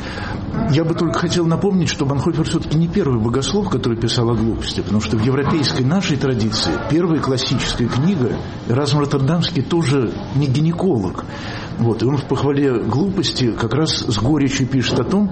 Я бы только хотел напомнить, что Банхофер все-таки не первый богослов, который писал о глупости, потому что в европейской нашей традиции первая классическая книга Эразм Роттердамский тоже не гинеколог. Вот, и он в похвале глупости как раз с горечью пишет о том,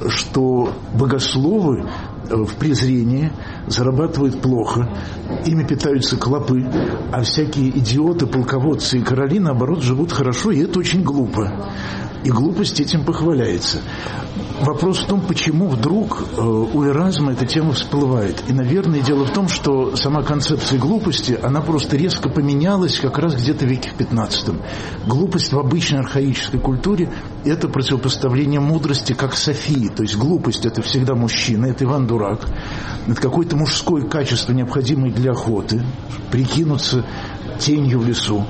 что богословы в презрении зарабатывают плохо, ими питаются клопы, а всякие идиоты, полководцы и короли, наоборот, живут хорошо, и это очень глупо. И глупость этим похваляется. Вопрос в том, почему вдруг у Эразма эта тема всплывает. И, наверное, дело в том, что сама концепция глупости, она просто резко поменялась как раз где-то в веке в 15-м. Глупость в обычной архаической культуре – это противопоставление мудрости как Софии. То есть глупость – это всегда мужчина, это Иван Дурак. Это какое-то мужское качество, необходимое для охоты, прикинуться тенью в лесу.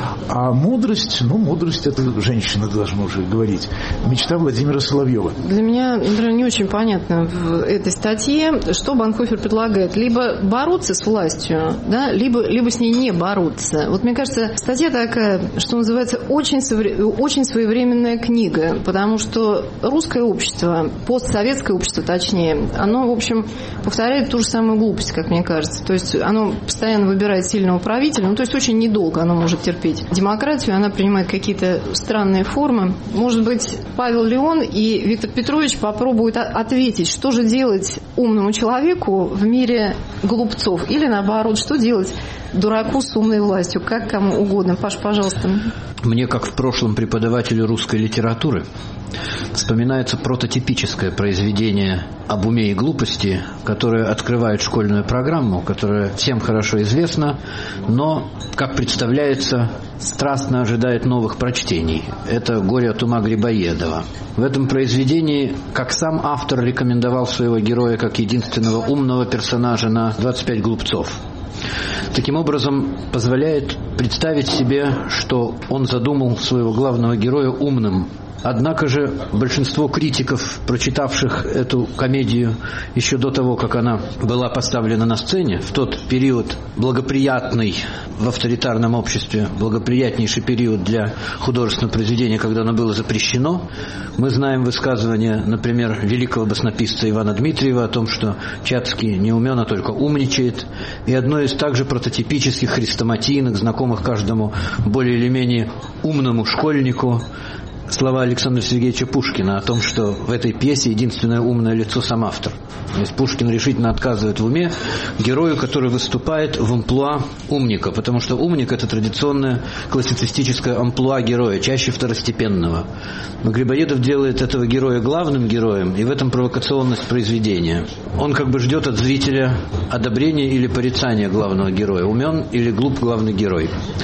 А мудрость, мудрость это женщина должна уже говорить. Мечта Владимира Соловьева. Для меня, например, не очень понятно в этой статье, что Банхофер предлагает. Либо бороться с властью, да, либо с ней не бороться. Вот мне кажется, статья такая, что называется, очень своевременная книга, потому что русское общество, постсоветское общество точнее, оно, в общем, повторяет ту же самую глупость, как мне кажется. То есть оно постоянно выбирает сильного правителя, то есть очень недолго оно может терпеть демократию, она принимает какие-то странные формы. Может быть, Павел Леон и Виктор Петрович попробуют ответить, что же делать умному человеку в мире глупцов, или наоборот, что делать дураку с умной властью, как кому угодно. Паш, пожалуйста. Мне, как в прошлом преподавателю русской литературы, вспоминается прототипическое произведение об уме и глупости, которое открывает школьную программу, которая всем хорошо известна, но, как представляется, страстно ожидает новых прочтений. Это «Горе от ума» Грибоедова. В этом произведении, как сам автор рекомендовал своего героя как единственного умного персонажа на 25 глупцов. Таким образом, позволяет представить себе, что он задумал своего главного героя умным. Однако же большинство критиков, прочитавших эту комедию еще до того, как она была поставлена на сцене, в тот период благоприятный в авторитарном обществе, благоприятнейший период для художественного произведения, когда оно было запрещено, мы знаем высказывание, например, великого баснописца Ивана Дмитриева о том, что Чацкий не умен, а только умничает, и одно из также прототипических хрестоматийных, знакомых каждому более или менее умному школьнику, слова Александра Сергеевича Пушкина о том, что в этой пьесе единственное умное лицо сам автор. То есть Пушкин решительно отказывает в уме герою, который выступает в амплуа умника, потому что умник – это традиционное классицистическое амплуа героя, чаще второстепенного. Но Грибоедов делает этого героя главным героем, и в этом провокационность произведения. Он как бы ждет от зрителя одобрения или порицания главного героя, умен или глуп главный герой.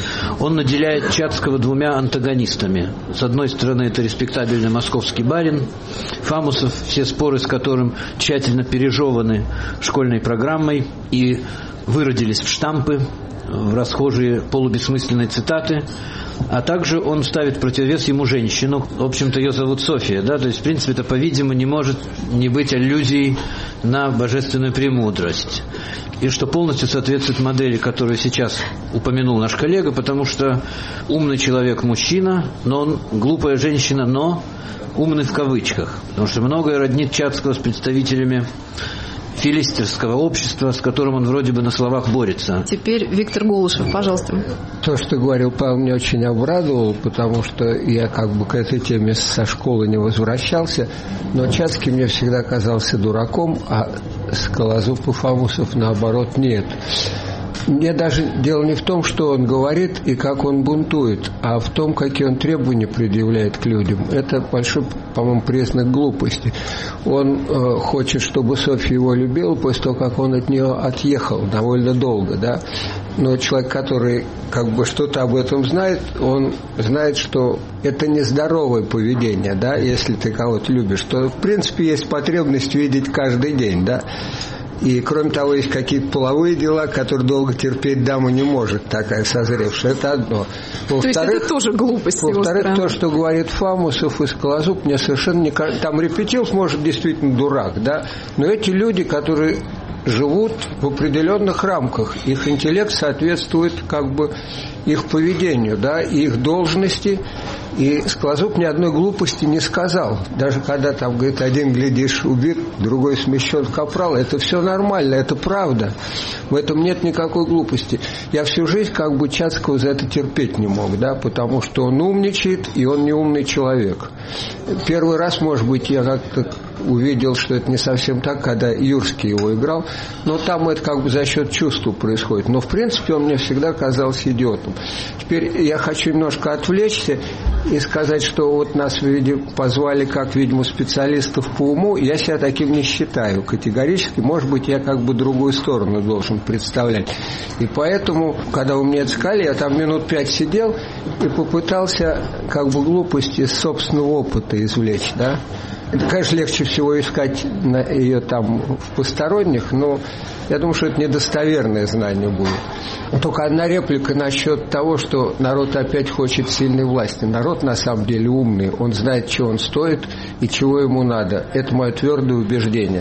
Он наделяет Чацкого двумя антагонистами. С одной стороны, это респектабельный московский барин Фамусов, все споры с которым тщательно пережеваны школьной программой и выродились в штампы, в расхожие полубессмысленные цитаты. А также он ставит в противовес ему женщину. В общем-то, ее зовут София, да? То есть, в принципе, это, по-видимому, не может не быть аллюзией на божественную премудрость. И что полностью соответствует модели, которую сейчас упомянул наш коллега, потому что умный человек мужчина, но он глупая женщина, но умный в кавычках. Потому что многое роднит Чацкого с представителями филистерского общества, с которым он вроде бы на словах борется. Теперь Виктор Голышев, пожалуйста. То, что говорил Павел, меня очень обрадовало, потому что я как бы к этой теме со школы не возвращался, но Чацкий мне всегда казался дураком, а Скалозуб и Фамусов, наоборот, нет. Мне даже дело не в том, что он говорит и как он бунтует, а в том, какие он требования предъявляет к людям. Это большой, по-моему, признак глупости. Он хочет, чтобы Софья его любила после того, как он от нее отъехал довольно долго, да. Но человек, который как бы что-то об этом знает, он знает, что это нездоровое поведение, да, если ты кого-то любишь, то в принципе есть потребность видеть каждый день, да. И, кроме того, есть какие-то половые дела, которые долго терпеть дама не может, такая созревшая. Это одно. То есть это тоже глупость его стороны. Во-вторых, то, что говорит Фамусов и Скалозуб, мне совершенно не кажется. Там Репетилов, может, действительно дурак, да, но эти люди, которые живут в определенных рамках, их интеллект соответствует как бы их поведению, да, и их должности. И Скалозуб ни одной глупости не сказал. Даже когда там, говорит, один, глядишь, убит, другой смещен в капрал, это все нормально, это правда. В этом нет никакой глупости. Я всю жизнь как бы Чацкого за это терпеть не мог, да, потому что он умничает, и он не умный человек. Первый раз, может быть, я как-то увидел, что это не совсем так, когда Юрский его играл, но там это как бы за счет чувства происходит. Но, в принципе, он мне всегда казался идиотом. Теперь я хочу немножко отвлечься и сказать, что вот нас позвали как, видимо, специалистов по уму. Я себя таким не считаю категорически. Может быть, я как бы другую сторону должен представлять. И поэтому, когда вы мне это сказали, я там минут 5 сидел и попытался как бы глупости из собственного опыта извлечь, да. Это, конечно, легче всего искать ее там в посторонних, но я думаю, что это недостоверное знание будет. Только одна реплика насчет того, что народ опять хочет сильной власти. Народ на самом деле умный, он знает, чего он стоит и чего ему надо. Это мое твердое убеждение.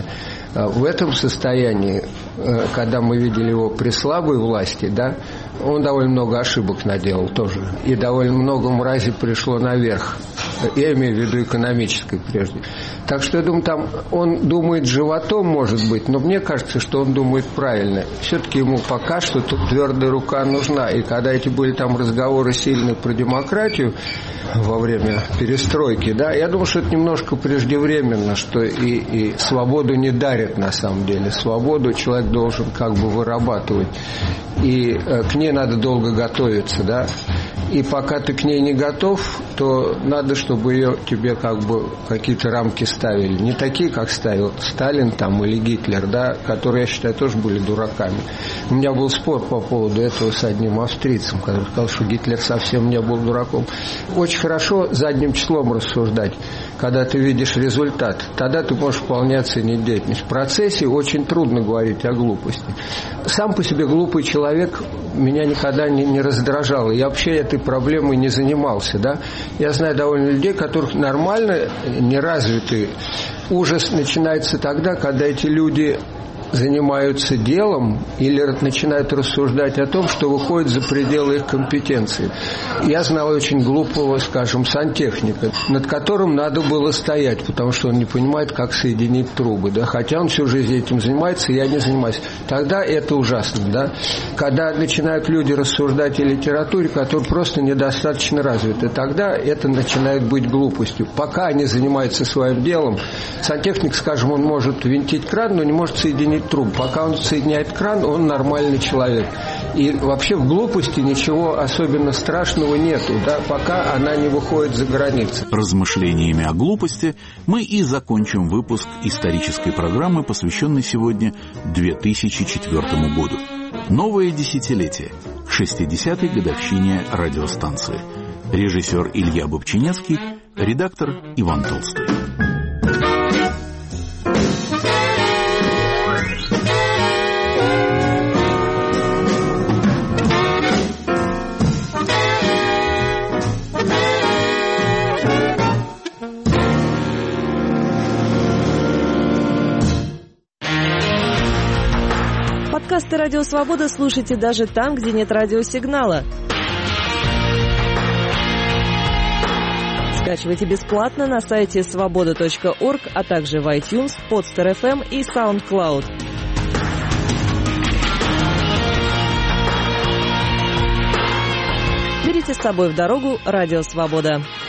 В этом состоянии, когда мы видели его при слабой власти, да, он довольно много ошибок наделал тоже. И довольно много мрази пришло наверх. Я имею в виду экономической прежде. Так что я думаю, там он думает животом, может быть, но мне кажется, что он думает правильно. Все-таки ему пока что тут твердая рука нужна. И когда эти были там разговоры сильные про демократию во время перестройки, да, я думаю, что это немножко преждевременно, что и свободу не дарят на самом деле. Свободу человек должен как бы вырабатывать. И к ней надо долго готовиться, да. и пока ты к ней не готов, то надо, чтобы ее тебе как бы какие-то рамки ставили. Не такие, как ставил Сталин там или Гитлер, да, которые, я считаю, тоже были дураками. У меня был спор по поводу этого с одним австрийцем, который сказал, что Гитлер совсем не был дураком. Очень хорошо задним числом рассуждать, когда ты видишь результат. Тогда ты можешь вполне оценить деятельность. В процессе очень трудно говорить о глупости. Сам по себе глупый человек меня никогда не раздражал. Я вообще этой проблемой не занимался. Да? Я знаю довольно людей, которых нормально, неразвитые. Ужас начинается тогда, когда эти люди занимаются делом или начинают рассуждать о том, что выходит за пределы их компетенции. Я знал очень глупого, скажем, сантехника, над которым надо было стоять, потому что он не понимает, как соединить трубы. Да? Хотя он всю жизнь этим занимается, я не занимаюсь. Тогда это ужасно. Да? Когда начинают люди рассуждать о литературе, которая просто недостаточно развита, тогда это начинает быть глупостью. Пока они занимаются своим делом, сантехник, скажем, он может винтить кран, но не может соединить трубу. Пока он соединяет кран, он нормальный человек. И вообще в глупости ничего особенно страшного нету, да, пока она не выходит за границы. Размышлениями о глупости мы и закончим выпуск исторической программы, посвященной сегодня 2004 году. Новое десятилетие, 60-й годовщине радиостанции. Режиссер Илья Бобчинецкий, редактор Иван Толстой. Подкасты «Радио Свобода» слушайте даже там, где нет радиосигнала. Скачивайте бесплатно на сайте svoboda.org, а также в iTunes, Podster.fm и SoundCloud. Берите с собой в дорогу «Радио Свобода».